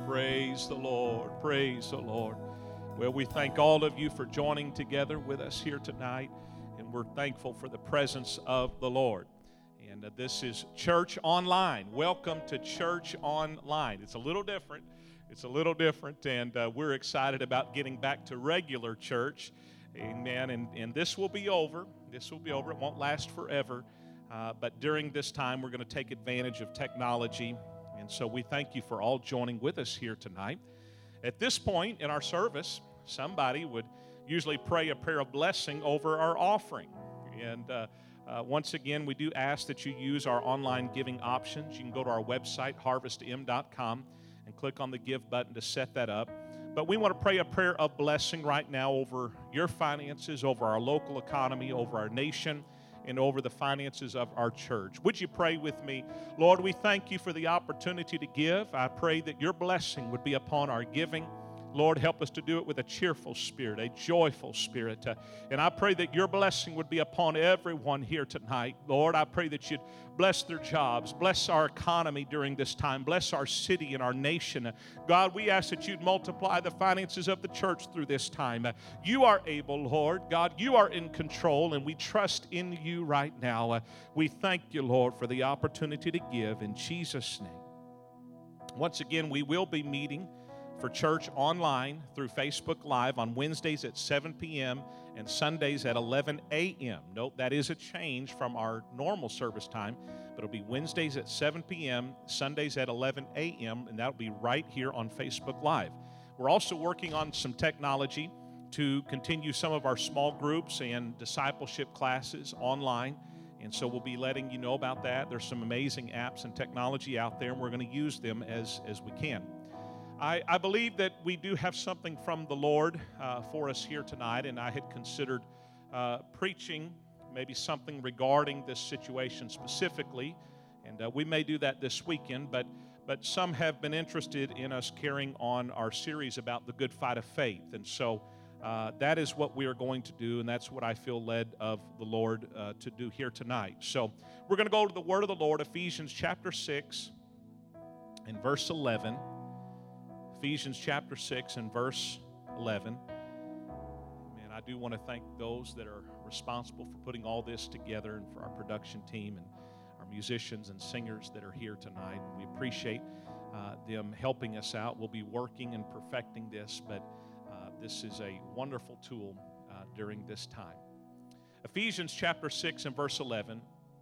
Praise the Lord. Praise the Lord. Well, we thank all of you for joining together with us here tonight, and we're thankful for the presence of the Lord. And this is Church Online. Welcome to Church Online. It's a little different. And we're excited about getting back to regular church. Amen. And this will be over. It won't last forever. But during this time, we're going to take advantage of technology. And so we thank you for all joining with us here tonight. At this point in our service, somebody would usually pray a prayer of blessing over our offering. And once again, we do ask that you use our online giving options. You can go to our website, harvestm.com, and click on the Give button to set that up. But we want to pray a prayer of blessing right now over your finances, over our local economy, over our nation, and over the finances of our church. Would you pray with me? Lord, we thank you for the opportunity to give. I pray that your blessing would be upon our giving. Lord, help us to do it with a cheerful spirit, a joyful spirit. And I pray that your blessing would be upon everyone here tonight. Lord, I pray that you'd bless their jobs, bless our economy during this time, bless our city and our nation. God, we ask that you'd multiply the finances of the church through this time. You are able, Lord. God, you are in control, and we trust in you right now. We thank you, Lord, for the opportunity to give in Jesus' name. Once again, we will be meeting for church online through Facebook Live on Wednesdays at 7 p.m. and Sundays at 11 a.m. Note, that is a change from our normal service time, but it'll be Wednesdays at 7 p.m., Sundays at 11 a.m., and that'll be right here on Facebook Live. We're also working on some technology to continue some of our small groups and discipleship classes online, and so we'll be letting you know about that. There's some amazing apps and technology out there, and we're going to use them as we can. I believe that we do have something from the Lord for us here tonight, and I had considered preaching maybe something regarding this situation specifically, and we may do that this weekend, but some have been interested in us carrying on our series about the good fight of faith, and so that is what we are going to do, and that's what I feel led of the Lord to do here tonight. So we're going to go to the Word of the Lord, Ephesians chapter 6 and verse 11. Ephesians chapter 6 and verse 11. Man, I do want to thank those that are responsible for putting all this together, and for our production team and our musicians and singers that are here tonight. We appreciate them helping us out. We'll be working and perfecting this, but this is a wonderful tool during this time. Ephesians chapter 6 and verse 11.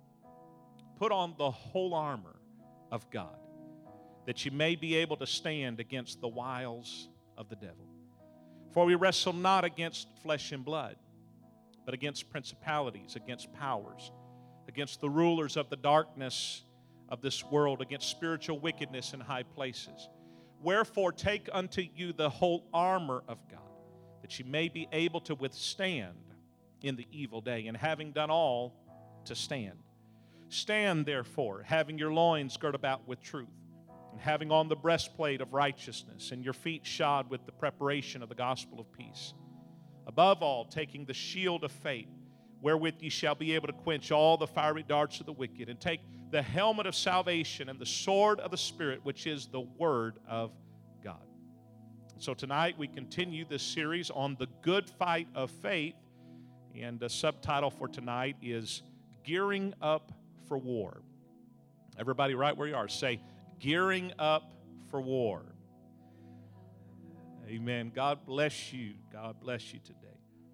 Put on the whole armor of God, that you may be able to stand against the wiles of the devil. For we wrestle not against flesh and blood, but against principalities, against powers, against the rulers of the darkness of this world, against spiritual wickedness in high places. Wherefore take unto you the whole armor of God, that you may be able to withstand in the evil day, and having done all, to stand. Stand therefore, having your loins girt about with truth, and having on the breastplate of righteousness, and your feet shod with the preparation of the gospel of peace. Above all, taking the shield of faith, wherewith ye shall be able to quench all the fiery darts of the wicked, and take the helmet of salvation and the sword of the Spirit, which is the word of God. So tonight we continue this series on the good fight of faith, and the subtitle for tonight is Gearing Up for War. Everybody right where you are, say, Gearing Up for War. Amen. God bless you. God bless you today.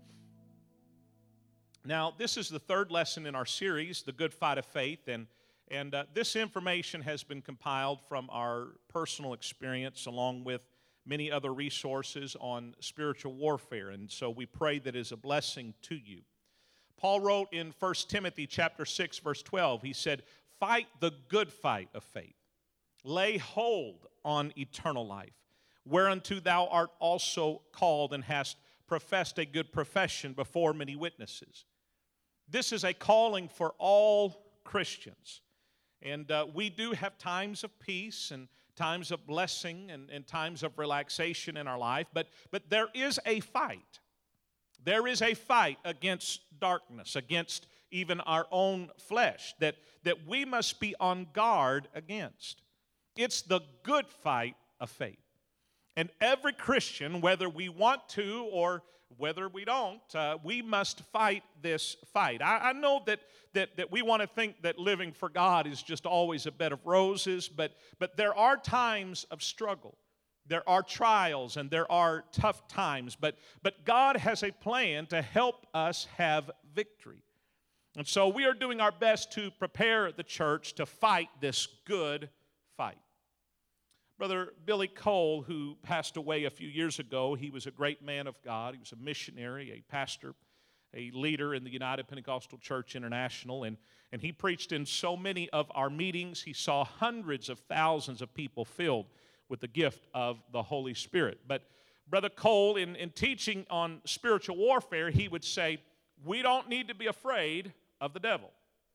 Now, this is the third lesson in our series, The Good Fight of Faith, and this information has been compiled from our personal experience along with many other resources on spiritual warfare, and so we pray that it is a blessing to you. Paul wrote in 1 Timothy chapter 6, verse 12, he said, "Fight the good fight of faith. Lay hold on eternal life, whereunto thou art also called, and hast professed a good profession before many witnesses." This is a calling for all Christians. And we do have times of peace and times of blessing and times of relaxation in our life, but there is a fight. There is a fight against darkness, against even our own flesh, that we must be on guard against. It's the good fight of faith. And every Christian, whether we want to or whether we don't, we must fight this fight. I know that we want to think that living for God is just always a bed of roses, but there are times of struggle. There are trials and there are tough times, but God has a plan to help us have victory. And so we are doing our best to prepare the church to fight this good fight. Brother Billy Cole, who passed away a few years ago, he was a great man of God. He was a missionary, a pastor, a leader in the United Pentecostal Church International, and he preached in so many of our meetings. He saw hundreds of thousands of people filled with the gift of the Holy Spirit. But Brother Cole, in teaching on spiritual warfare, he would say, we don't need to be afraid of the devil.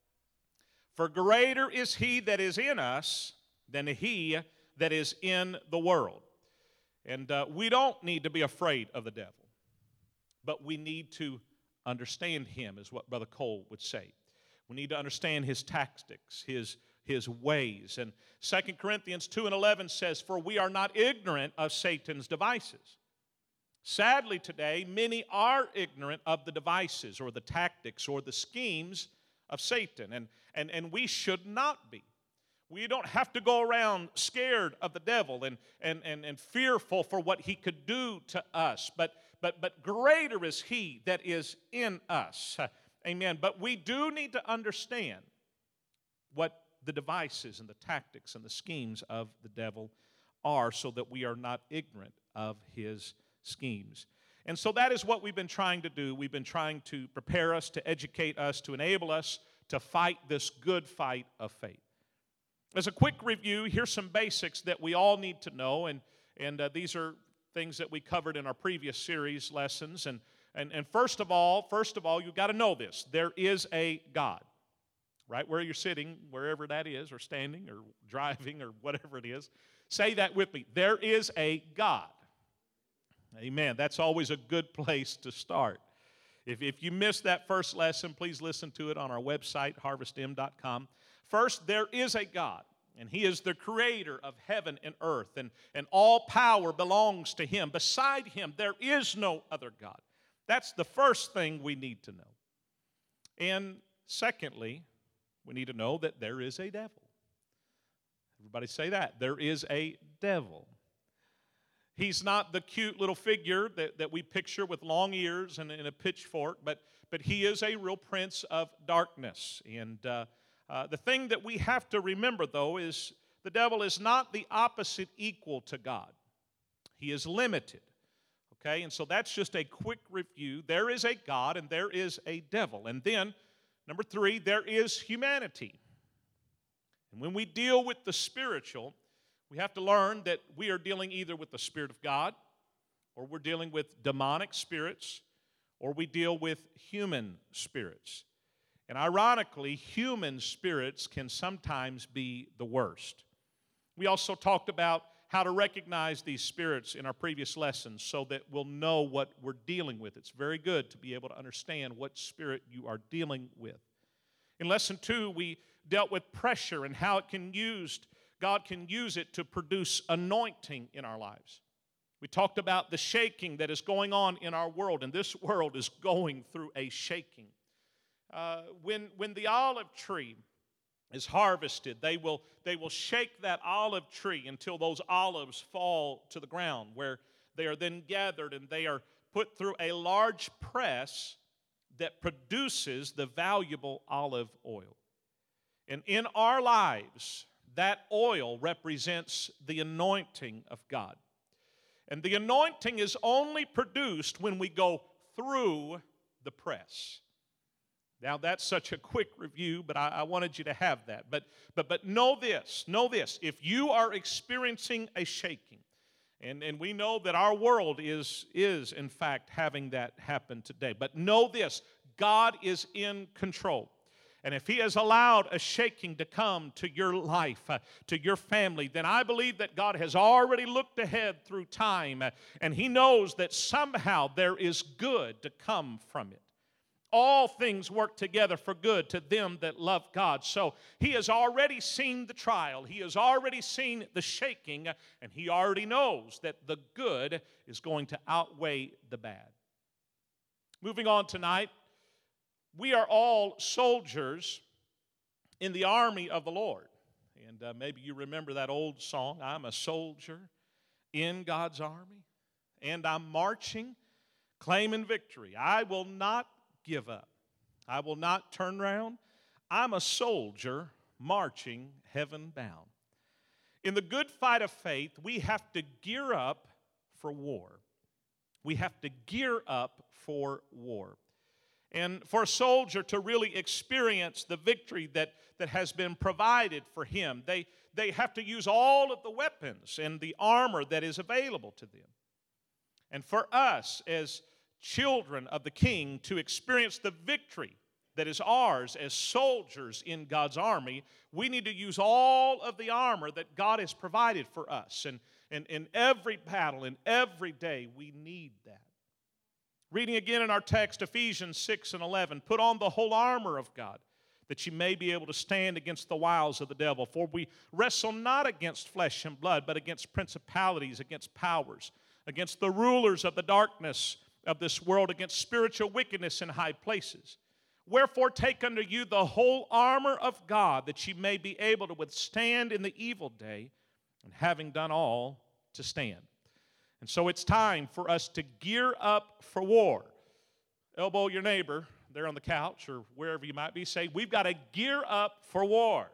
For greater is he that is in us than he that is in the world. And we don't need to be afraid of the devil, but we need to understand him, is what Brother Cole would say. We need to understand his tactics, his ways. And 2 Corinthians 2:11 says, for we are not ignorant of Satan's devices. Sadly today, many are ignorant of the devices or the tactics or the schemes of Satan, and we should not be. We don't have to go around scared of the devil and fearful for what he could do to us, but greater is he that is in us. Amen. But we do need to understand what the devices and the tactics and the schemes of the devil are so that we are not ignorant of his schemes. And so that is what we've been trying to do. We've been trying to prepare us, to educate us, to enable us to fight this good fight of faith. As a quick review, here's some basics that we all need to know, and these are things that we covered in our previous series lessons. And first of all, you've got to know this. There is a God. Right where you're sitting, wherever that is, or standing, or driving, or whatever it is, say that with me. There is a God. Amen. That's always a good place to start. If you missed that first lesson, please listen to it on our website, harvestm.com. First, there is a God, and he is the creator of heaven and earth, and all power belongs to him. Beside him, there is no other God. That's the first thing we need to know. And secondly, we need to know that there is a devil. Everybody say that. There is a devil. He's not the cute little figure that we picture with long ears and a pitchfork, but he is a real prince of darkness. And the thing that we have to remember, though, is the devil is not the opposite equal to God. He is limited. Okay, and so that's just a quick review. There is a God and there is a devil. And then, number 3, there is humanity. And when we deal with the spiritual, we have to learn that we are dealing either with the Spirit of God, or we're dealing with demonic spirits, or we deal with human spirits. And ironically, human spirits can sometimes be the worst. We also talked about how to recognize these spirits in our previous lessons so that we'll know what we're dealing with. It's very good to be able to understand what spirit you are dealing with. In lesson 2, we dealt with pressure and how God can use it to produce anointing in our lives. We talked about the shaking that is going on in our world, and this world is going through a shaking. When the olive tree is harvested, they will shake that olive tree until those olives fall to the ground, where they are then gathered and they are put through a large press that produces the valuable olive oil. And in our lives, that oil represents the anointing of God. And the anointing is only produced when we go through the press. Now, that's such a quick review, but I wanted you to have that. But know this. If you are experiencing a shaking, and we know that our world is in fact having that happen today, but know this, God is in control. And if he has allowed a shaking to come to your life, to your family, then I believe that God has already looked ahead through time, and he knows that somehow there is good to come from it. all things work together for good to them that love God. So he has already seen the trial. He has already seen the shaking, and he already knows that the good is going to outweigh the bad. Moving on tonight, we are all soldiers in the army of the Lord. And maybe you remember that old song, I'm a soldier in God's army, and I'm marching, claiming victory. I will not give up. I will not turn around. I'm a soldier marching heaven bound. In the good fight of faith, we have to gear up for war. We have to gear up for war. And for a soldier to really experience the victory that has been provided for him, they have to use all of the weapons and the armor that is available to them. And for us as children of the King to experience the victory that is ours as soldiers in God's army, we need to use all of the armor that God has provided for us. And in every battle, in every day, we need that. Reading again in our text, Ephesians 6 and 11, put on the whole armor of God, that you may be able to stand against the wiles of the devil. For we wrestle not against flesh and blood, but against principalities, against powers, against the rulers of the darkness of this world, against spiritual wickedness in high places. Wherefore take unto you the whole armor of God, that ye may be able to withstand in the evil day, and having done all, to stand. And so it's time for us to gear up for war. Elbow your neighbor there on the couch or wherever you might be. Say, we've got to gear up for war.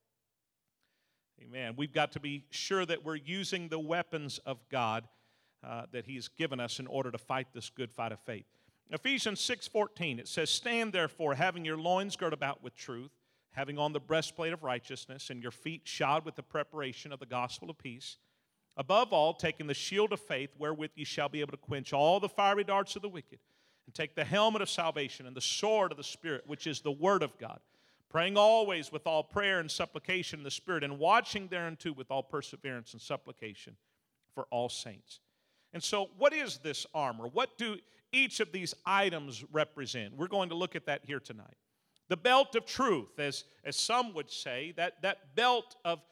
Amen. We've got to be sure that we're using the weapons of God that He's given us in order to fight this good fight of faith. Ephesians 6:14, it says, stand therefore, having your loins girt about with truth, having on the breastplate of righteousness, and your feet shod with the preparation of the gospel of peace. Above all, taking the shield of faith, wherewith ye shall be able to quench all the fiery darts of the wicked, and take the helmet of salvation and the sword of the Spirit, which is the word of God, praying always with all prayer and supplication in the Spirit, and watching thereunto with all perseverance and supplication for all saints. And so, what is this armor? What do each of these items represent? We're going to look at that here tonight. The belt of truth, as some would say, that belt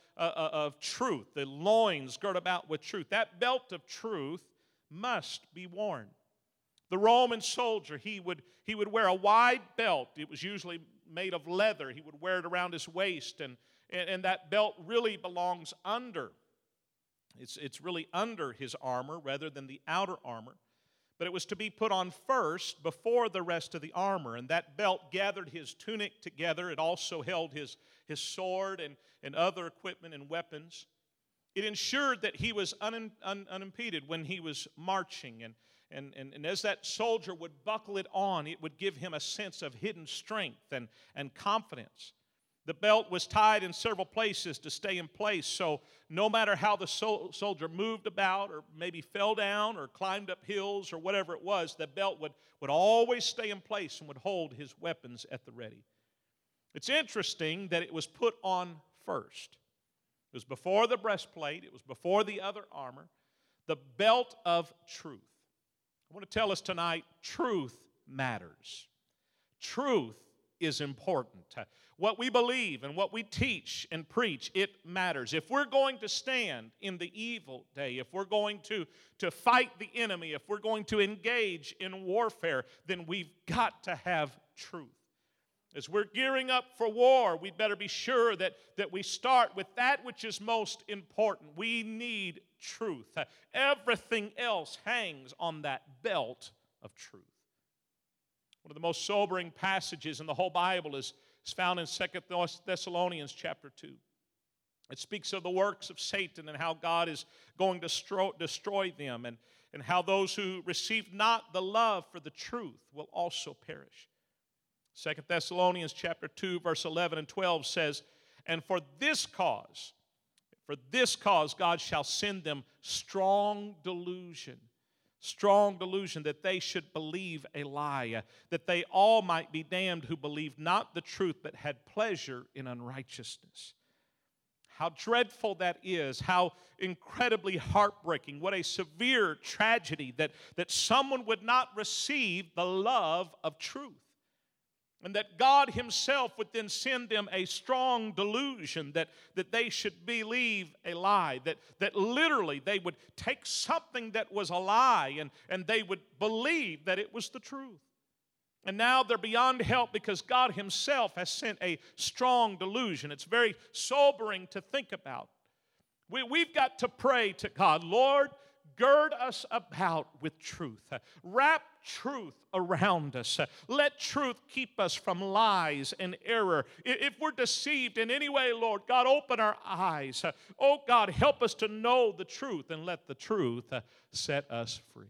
of truth, the loins girt about with truth. That belt of truth must be worn. The Roman soldier, he would wear a wide belt. It was usually made of leather. He would wear it around his waist, and that belt really belongs under. It's really under his armor rather than the outer armor. But it was to be put on first before the rest of the armor. And that belt gathered his tunic together. It also held his sword and other equipment and weapons. It ensured that he was unimpeded when he was marching. And as that soldier would buckle it on, it would give him a sense of hidden strength and confidence. The belt was tied in several places to stay in place, so no matter how the soldier moved about or maybe fell down or climbed up hills or whatever it was, the belt would always stay in place and would hold his weapons at the ready. It's interesting that it was put on first. It was before the breastplate. It was before the other armor. The belt of truth. I want to tell us tonight, truth matters. Truth is important. What we believe and what we teach and preach, it matters. If we're going to stand in the evil day, if we're going to fight the enemy, if we're going to engage in warfare, then we've got to have truth. As we're gearing up for war, we'd better be sure that we start with that which is most important. We need truth. Everything else hangs on that belt of truth. One of the most sobering passages in the whole Bible is found in 2 Thessalonians chapter 2. It speaks of the works of Satan and how God is going to destroy them, and how those who receive not the love for the truth will also perish. 2 Thessalonians chapter 2, verse 11 and 12 says, and for this cause God shall send them strong delusion, that they should believe a lie, that they all might be damned who believed not the truth, but had pleasure in unrighteousness. How dreadful that is, how incredibly heartbreaking, what a severe tragedy that someone would not receive the love of truth. And that God himself would then send them a strong delusion that they should believe a lie, that literally they would take something that was a lie and they would believe that it was the truth. And now they're beyond help because God himself has sent a strong delusion. It's very sobering to think about. We've got to pray to God, Lord, gird us about with truth. Wrap truth around us. Let truth keep us from lies and error. If we're deceived in any way, Lord, God, open our eyes. Oh, God, help us to know the truth and let the truth set us free.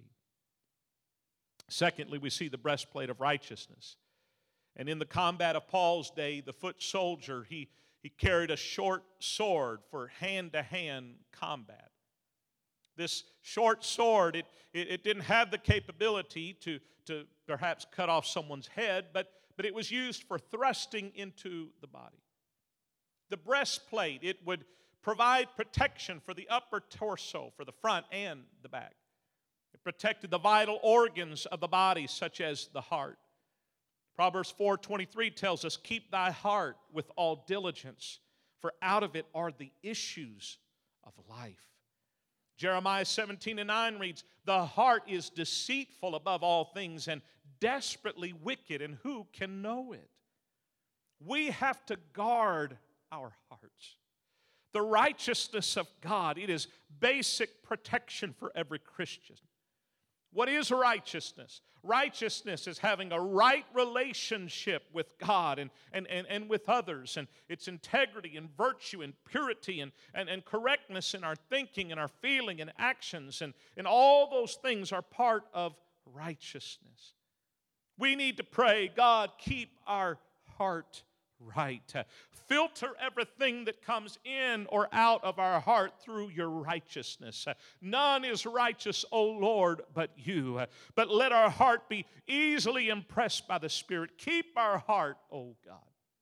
Secondly, we see the breastplate of righteousness. And in the combat of Paul's day, the foot soldier, he carried a short sword for hand-to-hand combat. This short sword, it didn't have the capability to perhaps cut off someone's head, but it was used for thrusting into the body. The breastplate, it would provide protection for the upper torso, for the front and the back. It protected the vital organs of the body, such as the heart. Proverbs 4:23 tells us, keep thy heart with all diligence, for out of it are the issues of life. Jeremiah 17:9 reads, the heart is deceitful above all things and desperately wicked, and who can know it? We have to guard our hearts. The righteousness of God, it is basic protection for every Christian. What is righteousness? Righteousness is having a right relationship with God and with others. And it's integrity and virtue and purity and correctness in our thinking and our feeling and actions. And all those things are part of righteousness. We need to pray, God, keep our heart right. Filter everything that comes in or out of our heart through your righteousness. None is righteous, O Lord, but you. But let our heart be easily impressed by the Spirit. Keep our heart, O God.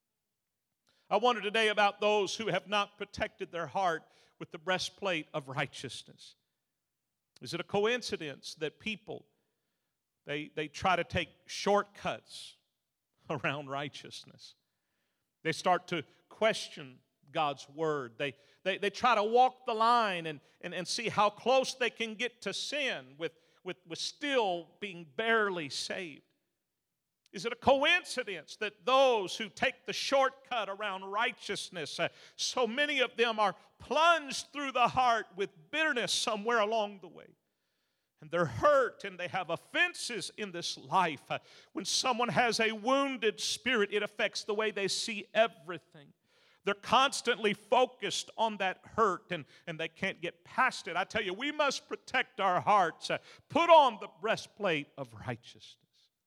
I wonder today about those who have not protected their heart with the breastplate of righteousness. Is it a coincidence that people, they try to take shortcuts around righteousness? They start to question God's word. They try to walk the line and see how close they can get to sin with still being barely saved. Is it a coincidence that those who take the shortcut around righteousness, so many of them are plunged through the heart with bitterness somewhere along the way? And they're hurt and they have offenses in this life. When someone has a wounded spirit, it affects the way they see everything. They're constantly focused on that hurt and they can't get past it. I tell you, we must protect our hearts. Put on the breastplate of righteousness.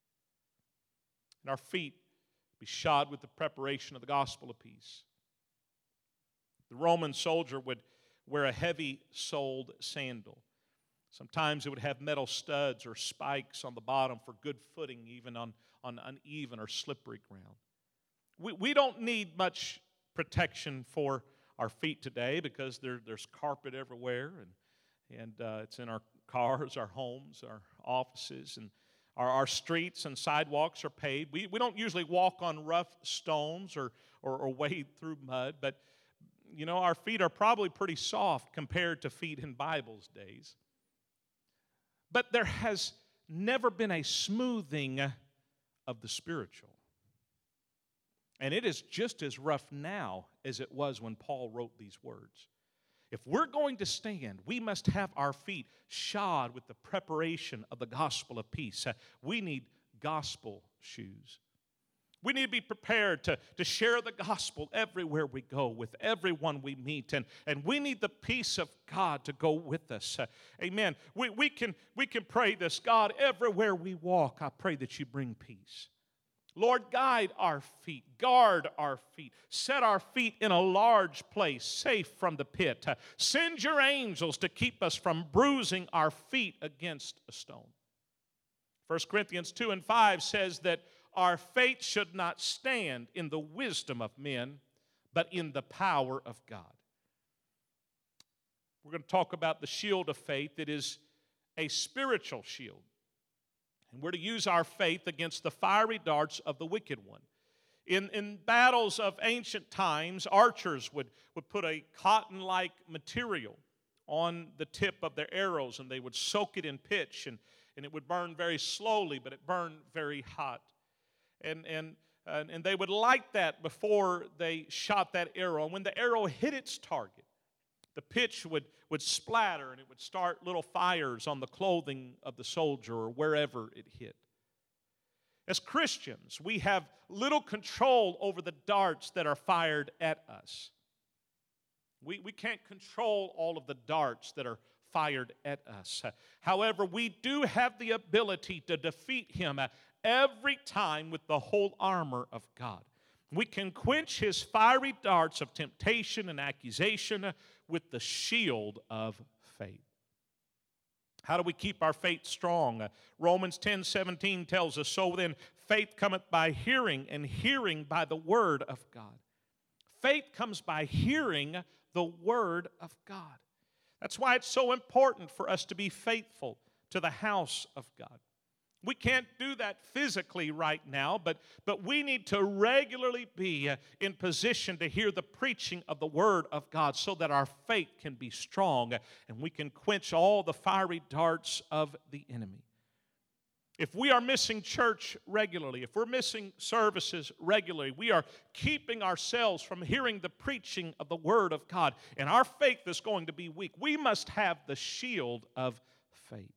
And our feet be shod with the preparation of the gospel of peace. The Roman soldier would wear a heavy-soled sandal. Sometimes it would have metal studs or spikes on the bottom for good footing, even on uneven or slippery ground. We don't need much protection for our feet today because there's carpet everywhere, and it's in our cars, our homes, our offices, and our streets and sidewalks are paved. We don't usually walk on rough stones or wade through mud, but you know, our feet are probably pretty soft compared to feet in Bible's days. But there has never been a smoothing of the spiritual. And it is just as rough now as it was when Paul wrote these words. If we're going to stand, we must have our feet shod with the preparation of the gospel of peace. We need gospel shoes. We need to be prepared to share the gospel everywhere we go, with everyone we meet. And we need the peace of God to go with us. Amen. We can pray this. God, everywhere we walk, I pray that you bring peace. Lord, guide our feet, guard our feet, set our feet in a large place, safe from the pit. Send your angels to keep us from bruising our feet against a stone. 1 Corinthians 2:5 says that our faith should not stand in the wisdom of men, but in the power of God. We're going to talk about the shield of faith. It is a spiritual shield. And we're to use our faith against the fiery darts of the wicked one. In battles of ancient times, archers would put a cotton-like material on the tip of their arrows, and they would soak it in pitch, and it would burn very slowly, but it burned very hot. And they would light that before they shot that arrow. And when the arrow hit its target, the pitch would splatter, and it would start little fires on the clothing of the soldier or wherever it hit. As Christians, we have little control over the darts that are fired at us. We can't control all of the darts that are fired at us. However, we do have the ability to defeat him every time with the whole armor of God. We can quench his fiery darts of temptation and accusation with the shield of faith. How do we keep our faith strong? Romans 10:17 tells us, "So then faith cometh by hearing, and hearing by the word of God." Faith comes by hearing the word of God. That's why it's so important for us to be faithful to the house of God. We can't do that physically right now, but we need to regularly be in position to hear the preaching of the Word of God so that our faith can be strong and we can quench all the fiery darts of the enemy. If we are missing church regularly, if we're missing services regularly, we are keeping ourselves from hearing the preaching of the Word of God, and our faith is going to be weak. We must have the shield of faith.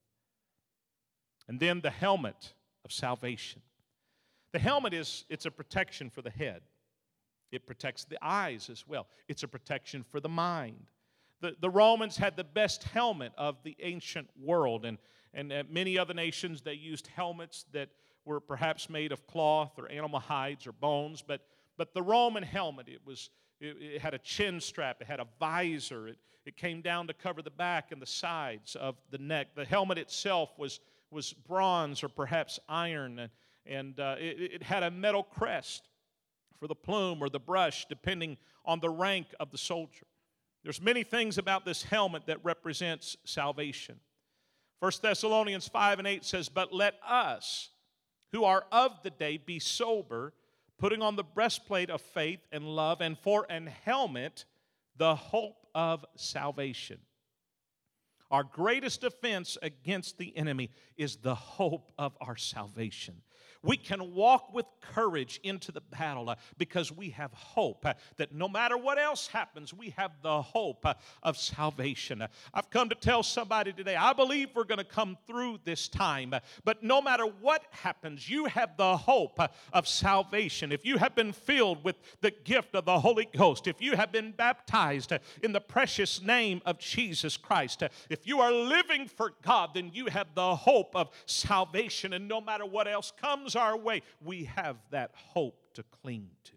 And then the helmet of salvation. The helmet it's a protection for the head. It protects the eyes as well. It's a protection for the mind. The Romans had the best helmet of the ancient world, and many other nations, they used helmets that were perhaps made of cloth or animal hides or bones, but the Roman helmet, it had a chin strap, it had a visor, it came down to cover the back and the sides of the neck. The helmet itself was bronze or perhaps iron, and it had a metal crest for the plume or the brush, depending on the rank of the soldier. There's many things about this helmet that represents salvation. 1 Thessalonians 5:8 says, "But let us, who are of the day, be sober, putting on the breastplate of faith and love, and for an helmet, the hope of salvation." Our greatest defense against the enemy is the hope of our salvation. We can walk with courage into the battle because we have hope that no matter what else happens, we have the hope of salvation. I've come to tell somebody today, I believe we're going to come through this time, but no matter what happens, you have the hope of salvation. If you have been filled with the gift of the Holy Ghost, if you have been baptized in the precious name of Jesus Christ, if you are living for God, then you have the hope of salvation, and no matter what else comes our way, we have that hope to cling to.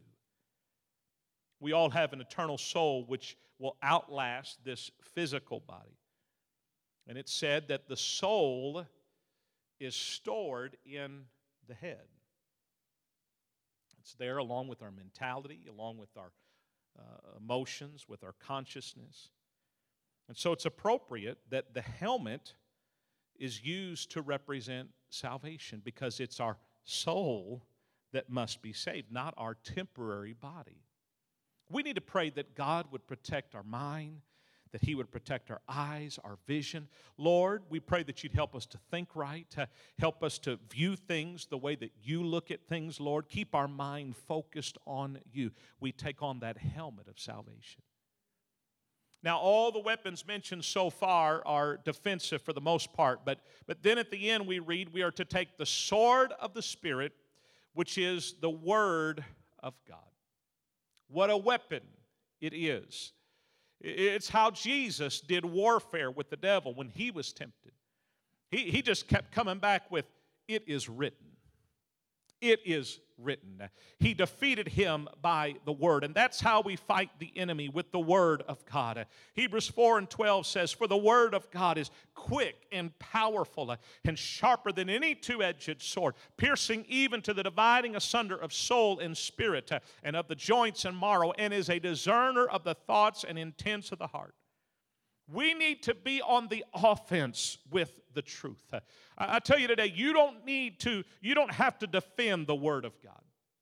We all have an eternal soul which will outlast this physical body. And it's said that the soul is stored in the head. It's there along with our mentality, along with our emotions, with our consciousness. And so it's appropriate that the helmet is used to represent salvation because it's our soul that must be saved, not our temporary body. We need to pray that God would protect our mind, that He would protect our eyes, our vision. Lord, we pray that You'd help us to think right, to help us to view things the way that You look at things, Lord. Keep our mind focused on You. We take on that helmet of salvation. Now, all the weapons mentioned so far are defensive for the most part, but then at the end we read we are to take the sword of the Spirit, which is the Word of God. What a weapon it is. It's how Jesus did warfare with the devil when He was tempted. He just kept coming back with, "It is written. It is written." He defeated him by the Word. And that's how we fight the enemy, with the Word of God. Hebrews 4:12 says, "For the Word of God is quick and powerful and sharper than any two-edged sword, piercing even to the dividing asunder of soul and spirit and of the joints and marrow, and is a discerner of the thoughts and intents of the heart." We need to be on the offense with the truth. I tell you today, you don't have to defend the Word of God.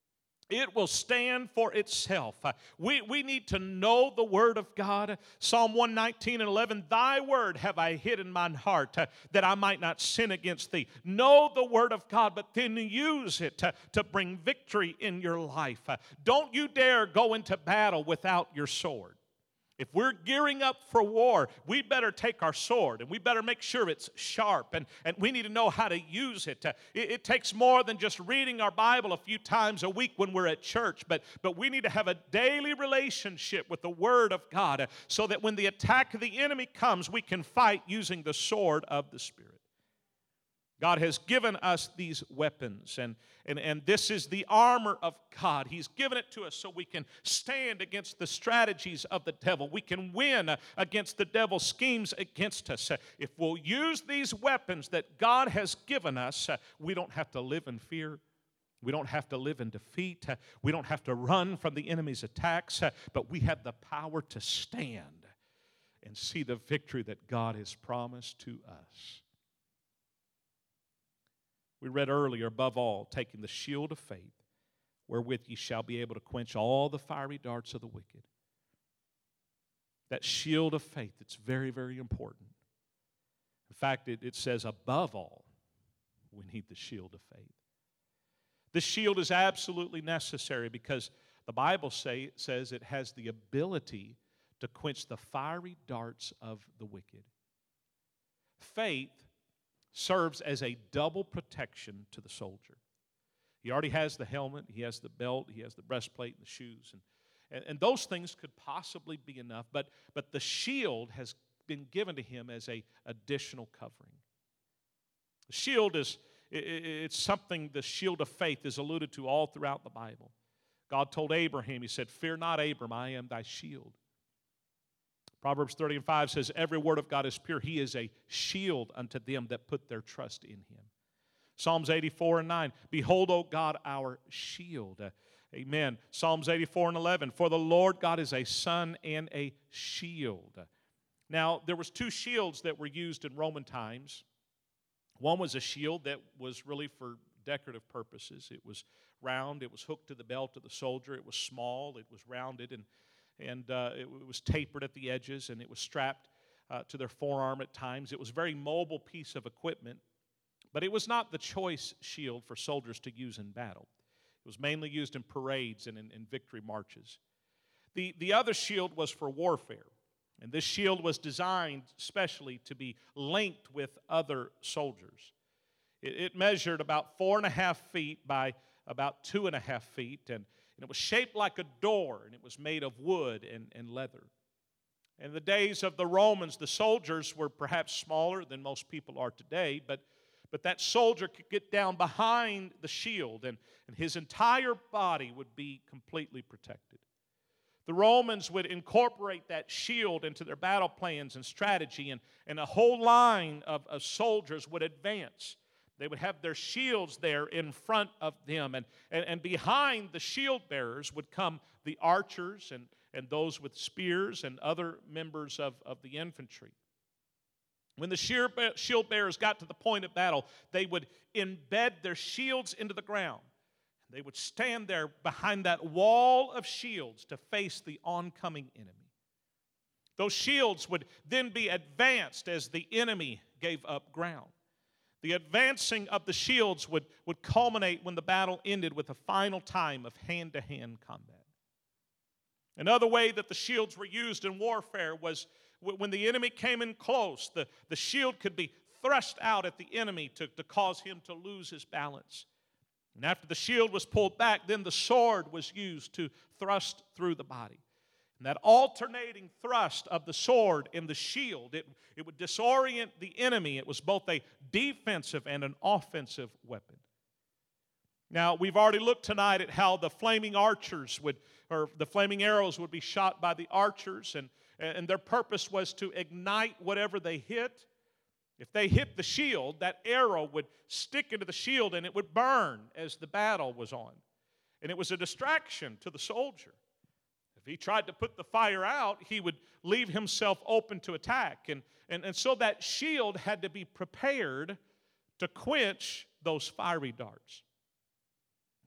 It will stand for itself. We need to know the Word of God. Psalm 119:11, Thy word have I hid in mine heart, that I might not sin against Thee. Know the Word of God, but then use it to bring victory in your life. Don't you dare go into battle without your sword. If we're gearing up for war, we better take our sword and we better make sure it's sharp, and we need to know how to use it. It takes more than just reading our Bible a few times a week when we're at church, but we need to have a daily relationship with the Word of God so that when the attack of the enemy comes, we can fight using the sword of the Spirit. God has given us these weapons, and this is the armor of God. He's given it to us so we can stand against the strategies of the devil. We can win against the devil's schemes against us. If we'll use these weapons that God has given us, we don't have to live in fear. We don't have to live in defeat. We don't have to run from the enemy's attacks, but we have the power to stand and see the victory that God has promised to us. We read earlier, above all, taking the shield of faith, wherewith ye shall be able to quench all the fiery darts of the wicked. That shield of faith, it's very, very important. In fact, it says above all, we need the shield of faith. This shield is absolutely necessary because the Bible says it has the ability to quench the fiery darts of the wicked. Faith serves as a double protection to the soldier. He already has the helmet, he has the belt, he has the breastplate and the shoes, and those things could possibly be enough, but the shield has been given to him as an additional covering. The shield it's something, the shield of faith is alluded to all throughout the Bible. God told Abraham, He said, Fear not, Abram, I am thy shield. Proverbs 30:5 says, Every word of God is pure. He is a shield unto them that put their trust in Him. Psalms 84:9, Behold, O God, our shield. Amen. Psalms 84:11, For the Lord God is a sun and a shield. Now, there was two shields that were used in Roman times. One was a shield that was really for decorative purposes. It was round. It was hooked to the belt of the soldier. It was small. It was rounded, and it was tapered at the edges, and it was strapped to their forearm at times. It was a very mobile piece of equipment, but it was not the choice shield for soldiers to use in battle. It was mainly used in parades and in victory marches. The other shield was for warfare, and this shield was designed specially to be linked with other soldiers. It measured about 4.5 feet by about 2.5 feet, and it was shaped like a door, and it was made of wood and leather. In the days of the Romans, the soldiers were perhaps smaller than most people are today, but that soldier could get down behind the shield, and his entire body would be completely protected. The Romans would incorporate that shield into their battle plans and strategy, and a whole line of soldiers would advance. They would have their shields there in front of them, and behind the shield bearers would come the archers and those with spears and other members of the infantry. When the shield bearers got to the point of battle, they would embed their shields into the ground. They would stand there behind that wall of shields to face the oncoming enemy. Those shields would then be advanced as the enemy gave up ground. The advancing of the shields would culminate when the battle ended with a final time of hand-to-hand combat. Another way that the shields were used in warfare was when the enemy came in close, the shield could be thrust out at the enemy to cause him to lose his balance. And after the shield was pulled back, then the sword was used to thrust through the body. And that alternating thrust of the sword and the shield, it would disorient the enemy. It was both a defensive and an offensive weapon. Now, we've already looked tonight at how the flaming archers the flaming arrows would be shot by the archers, and their purpose was to ignite whatever they hit. If they hit the shield, that arrow would stick into the shield and it would burn as the battle was on. And it was a distraction to the soldier. If he tried to put the fire out, he would leave himself open to attack. And so that shield had to be prepared to quench those fiery darts.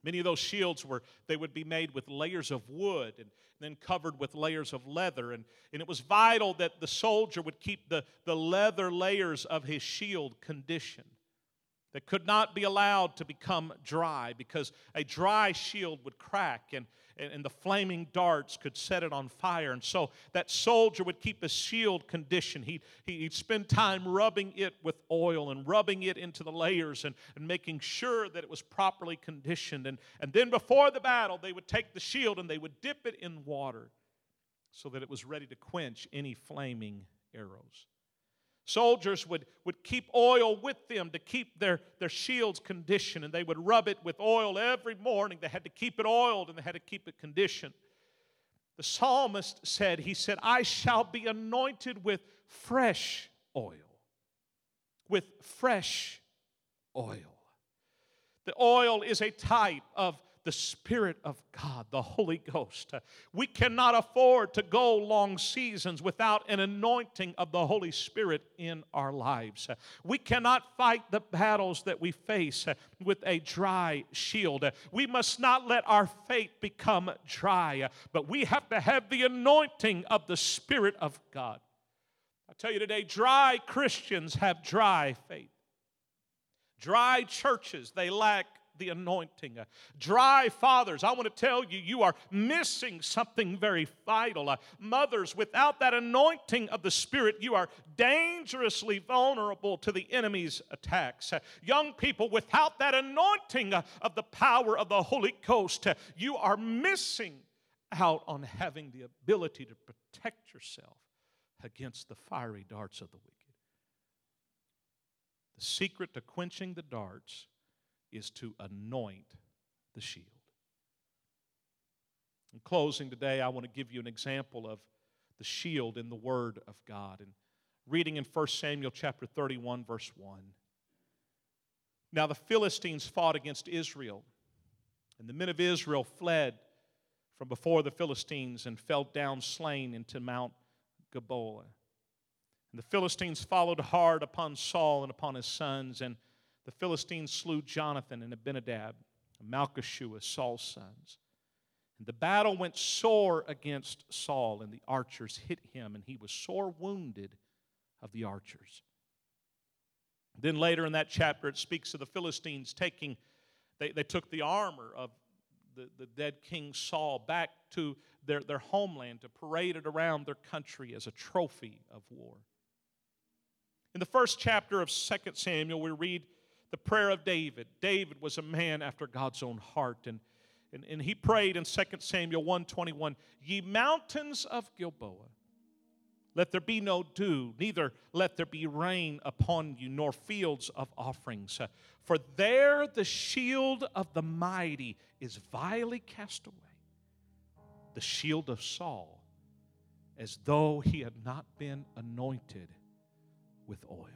Many of those shields they would be made with layers of wood and then covered with layers of leather. And it was vital that the soldier would keep the leather layers of his shield conditioned. They could not be allowed to become dry, because a dry shield would crack and the flaming darts could set it on fire. And so that soldier would keep his shield conditioned. He'd spend time rubbing it with oil and rubbing it into the layers and making sure that it was properly conditioned. And then before the battle, they would take the shield and they would dip it in water so that it was ready to quench any flaming arrows. Soldiers would keep oil with them to keep their shields conditioned, and they would rub it with oil every morning. They had to keep it oiled and they had to keep it conditioned. The psalmist said, I shall be anointed with fresh oil. With fresh oil. The oil is a type of the Spirit of God, the Holy Ghost. We cannot afford to go long seasons without an anointing of the Holy Spirit in our lives. We cannot fight the battles that we face with a dry shield. We must not let our faith become dry, but we have to have the anointing of the Spirit of God. I tell you today, dry Christians have dry faith. Dry churches, they lack the anointing. Dry fathers, I want to tell you, you are missing something very vital. Mothers, without that anointing of the Spirit, you are dangerously vulnerable to the enemy's attacks. Young people, without that anointing of the power of the Holy Ghost, you are missing out on having the ability to protect yourself against the fiery darts of the wicked. The secret to quenching the darts is to anoint the shield. In closing today, I want to give you an example of the shield in the Word of God. And reading in 1 Samuel chapter 31, verse 1. Now the Philistines fought against Israel, and the men of Israel fled from before the Philistines and fell down slain into Mount Gilboa. And the Philistines followed hard upon Saul and upon his sons, and the Philistines slew Jonathan and Abinadab and Malchishua, Saul's sons. And the battle went sore against Saul, and the archers hit him, and he was sore wounded of the archers. Then later in that chapter, it speaks of the Philistines taking, they took the armor of the dead King Saul back to their homeland to parade it around their country as a trophy of war. In the first chapter of 2 Samuel, we read the prayer of David. David was a man after God's own heart, and he prayed in 2 Samuel 1:21, "Ye mountains of Gilboa, let there be no dew, neither let there be rain upon you, nor fields of offerings. For there the shield of the mighty is vilely cast away, the shield of Saul, as though he had not been anointed with oil."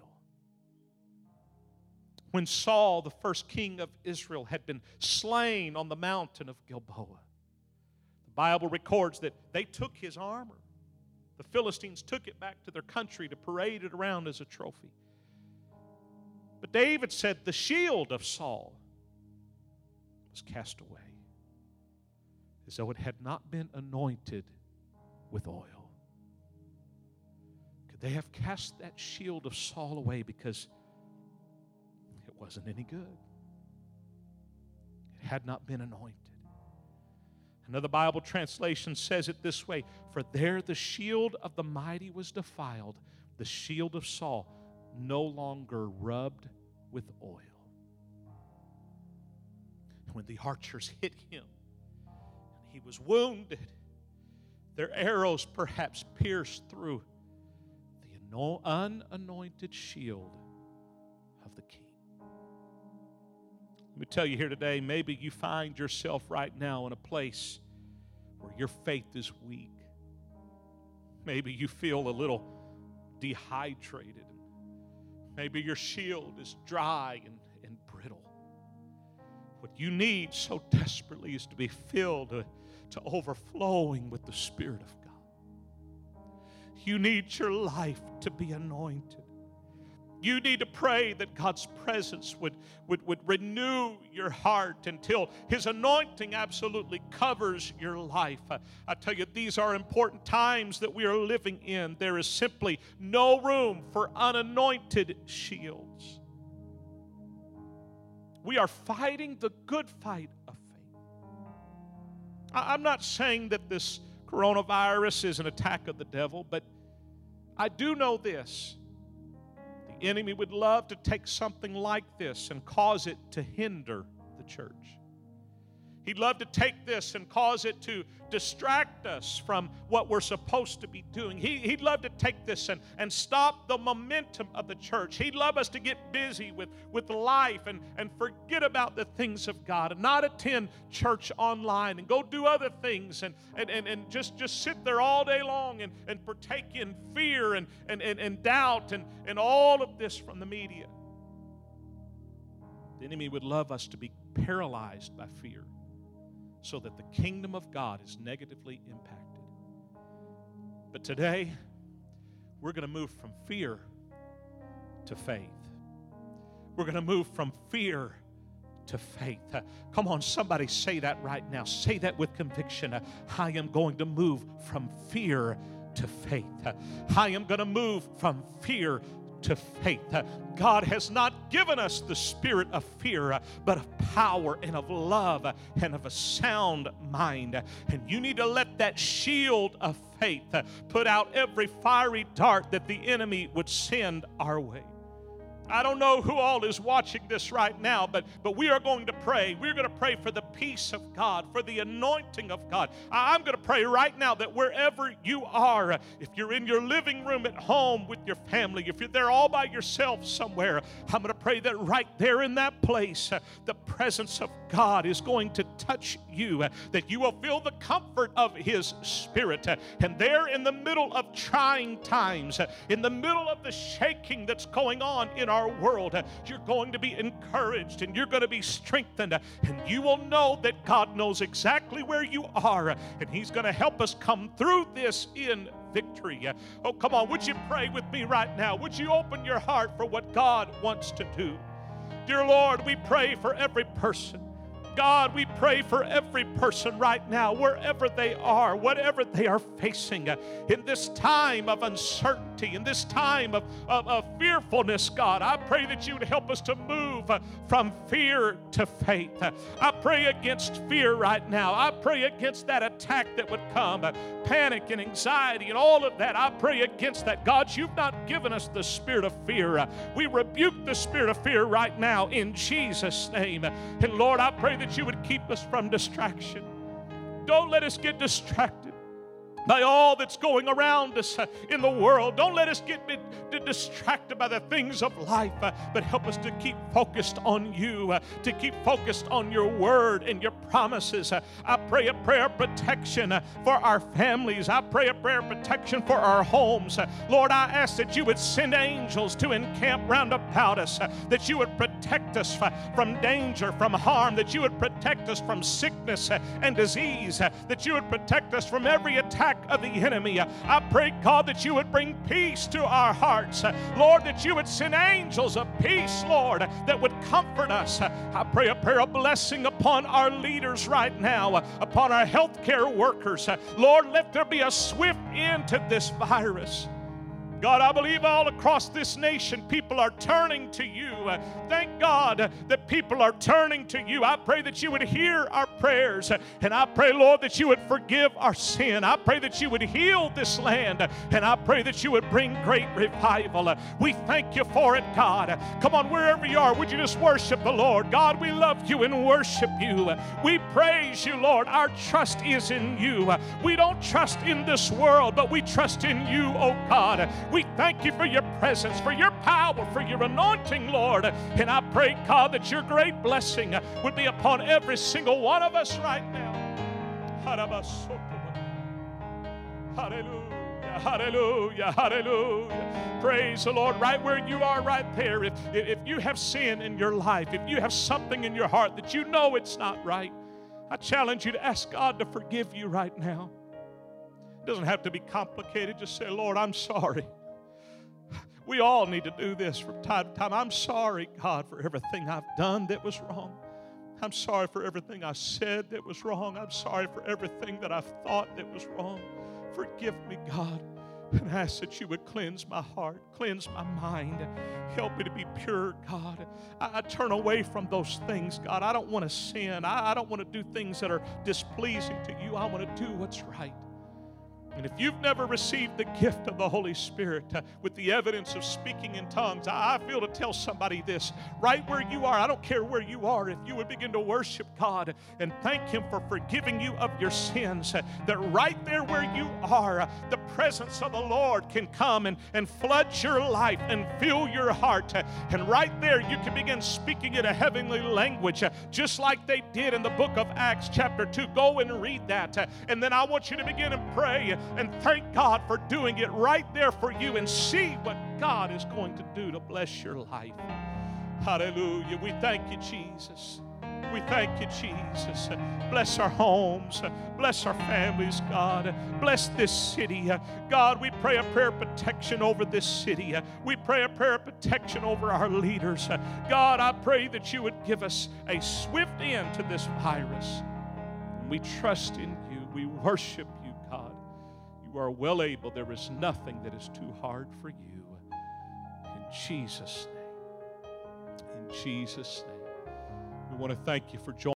When Saul, the first king of Israel, had been slain on the mountain of Gilboa, the Bible records that they took his armor. The Philistines took it back to their country to parade it around as a trophy. But David said the shield of Saul was cast away, as though it had not been anointed with oil. Could they have cast that shield of Saul away because it wasn't any good? It had not been anointed. Another Bible translation says it this way, "For there the shield of the mighty was defiled, the shield of Saul no longer rubbed with oil." And when the archers hit him, and he was wounded, their arrows perhaps pierced through the unanointed shield of the king. Let me tell you here today, maybe you find yourself right now in a place where your faith is weak. Maybe you feel a little dehydrated. Maybe your shield is dry and brittle. What you need so desperately is to be filled to overflowing with the Spirit of God. You need your life to be anointed. You need to pray that God's presence would renew your heart until His anointing absolutely covers your life. I tell you, these are important times that we are living in. There is simply no room for unanointed shields. We are fighting the good fight of faith. I'm not saying that this coronavirus is an attack of the devil, but I do know this. The enemy would love to take something like this and cause it to hinder the church. He'd love to take this and cause it to distract us from what we're supposed to be doing. He'd love to take this and stop the momentum of the church. He'd love us to get busy with life and forget about the things of God and not attend church online and go do other things and just sit there all day long and partake in fear and doubt and all of this from the media. The enemy would love us to be paralyzed by fear, so that the kingdom of God is negatively impacted. But today, we're going to move from fear to faith. We're going to move from fear to faith. Come on, somebody say that right now. Say that with conviction. I am going to move from fear to faith. I am going to move from fear to faith. God has not given us the spirit of fear, but of power and of love and of a sound mind. And you need to let that shield of faith put out every fiery dart that the enemy would send our way. I don't know who all is watching this right now, but we are going to pray. We're going to pray for the peace of God, for the anointing of God. I'm going to pray right now that wherever you are, if you're in your living room at home with your family, if you're there all by yourself somewhere, I'm going to pray that right there in that place, the presence of God is going to touch you, that you will feel the comfort of His Spirit. And there in the middle of trying times, in the middle of the shaking that's going on in our world, you're going to be encouraged and you're going to be strengthened, and you will know that God knows exactly where you are, and He's going to help us come through this in victory. Oh, come on, would you pray with me right now? Would you open your heart for what God wants to do? Dear Lord, we pray for every person. God, we pray for every person right now, wherever they are, whatever they are facing, in this time of uncertainty, in this time of fearfulness, God. I pray that you would help us to move from fear to faith. I pray against fear right now. I pray against that attack that would come, panic and anxiety and all of that. I pray against that. God, you've not given us the spirit of fear. We rebuke the spirit of fear right now in Jesus' name. And Lord, I pray that you would keep us from distraction. Don't let us get distracted by all that's going around us in the world. Don't let us get distracted by the things of life, but help us to keep focused on you, to keep focused on your word and your promises. I pray a prayer of protection for our families. I pray a prayer of protection for our homes. Lord, I ask that you would send angels to encamp round about us, that you would protect us from danger, from harm, that you would protect us from sickness and disease, that you would protect us from every attack of the enemy. I pray, God, that you would bring peace to our hearts. Lord, that you would send angels of peace, Lord, that would comfort us. I pray a prayer of blessing upon our leaders right now, upon our healthcare workers. Lord, let there be a swift end to this virus. God, I believe all across this nation, people are turning to you. Thank God that people are turning to you. I pray that you would hear our prayers. And I pray, Lord, that you would forgive our sin. I pray that you would heal this land. And I pray that you would bring great revival. We thank you for it, God. Come on, wherever you are, would you just worship the Lord? God, we love you and worship you. We praise you, Lord. Our trust is in you. We don't trust in this world, but we trust in you, oh God. We thank you for your presence, for your power, for your anointing, Lord. And I pray, God, that your great blessing would be upon every single one of us right now. Hallelujah, hallelujah, hallelujah. Praise the Lord. Right where you are right there. If you have sin in your life, if you have something in your heart that you know it's not right, I challenge you to ask God to forgive you right now. It doesn't have to be complicated. Just say, Lord, I'm sorry. We all need to do this from time to time. I'm sorry, God, for everything I've done that was wrong. I'm sorry for everything I said that was wrong. I'm sorry for everything that I've thought that was wrong. Forgive me, God, and ask that you would cleanse my heart, cleanse my mind. Help me to be pure, God. I turn away from those things, God. I don't want to sin. I don't want to do things that are displeasing to you. I want to do what's right. And if you've never received the gift of the Holy Spirit with the evidence of speaking in tongues, I feel to tell somebody this. Right where you are, I don't care where you are, if you would begin to worship God and thank Him for forgiving you of your sins, that right there where you are, the presence of the Lord can come and flood your life and fill your heart. And right there, you can begin speaking in a heavenly language, just like they did in the book of Acts chapter 2. Go and read that. And then I want you to begin and pray and thank God for doing it right there for you, and see what God is going to do to bless your life. Hallelujah. We thank you, Jesus. We thank you, Jesus. Bless our homes. Bless our families, God. Bless this city. God, we pray a prayer of protection over this city. We pray a prayer of protection over our leaders. God, I pray that you would give us a swift end to this virus. And we trust in you. We worship you, God. You are well able. There is nothing that is too hard for you. In Jesus' name. In Jesus' name. We want to thank you for joining.